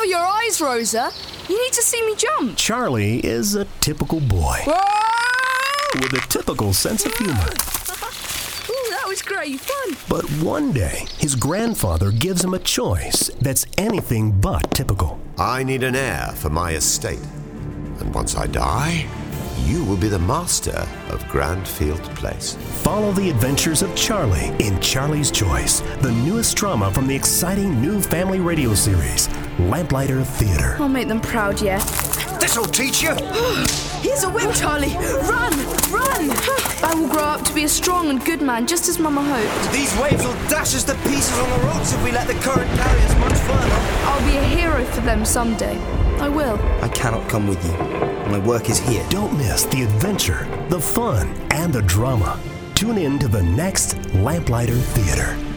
your eyes, Rosa. You need to see me jump. Charlie is a typical boy with a typical sense of humor. Ooh, that was great fun. But one day, his grandfather gives him a choice that's anything but typical. I need an heir for my estate. And once I die, you will be the master of Grandfield Place. Follow the adventures of Charlie in Charlie's Choice, the newest drama from the exciting new family radio series, Lamplighter Theatre. I'll make them proud, yeah. This'll teach you! Here's a whip, Charlie. Run! Run! I will grow up to be a strong and good man, just as Mama hoped. These waves will dash us to pieces on the rocks if we let the current carry us much further. I'll be a hero for them someday. I will. I cannot come with you. My work is here. Don't miss the adventure, the fun, and the drama. Tune in to the next Lamplighter Theatre.